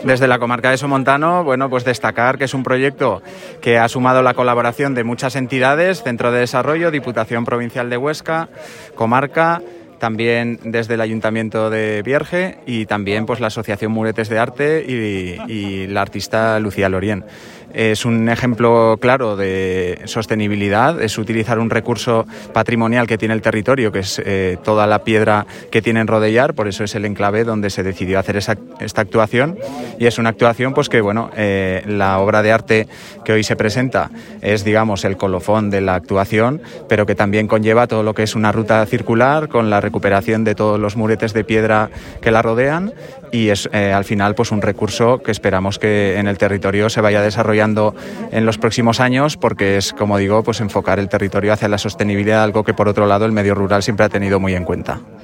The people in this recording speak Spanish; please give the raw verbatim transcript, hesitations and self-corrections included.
Desde la comarca de Somontano, bueno, pues destacar que es un proyecto que ha sumado la colaboración de muchas entidades, Centro de Desarrollo, Diputación Provincial de Huesca, comarca, también desde el Ayuntamiento de Bierge y también pues la Asociación Muretes de Arte y, y la artista Lucía Lorien. Es un ejemplo claro de sostenibilidad, es utilizar un recurso patrimonial que tiene el territorio, que es eh, toda la piedra que tiene en Rodellar, por eso es el enclave donde se decidió hacer esa, esta actuación, y es una actuación pues que bueno, eh, la obra de arte que hoy se presenta es, digamos, el colofón de la actuación, pero que también conlleva todo lo que es una ruta circular con la recuperación de todos los muretes de piedra que la rodean, y es eh, al final pues un recurso que esperamos que en el territorio se vaya desarrollando en los próximos años, porque es, como digo, pues enfocar el territorio hacia la sostenibilidad, algo que por otro lado el medio rural siempre ha tenido muy en cuenta.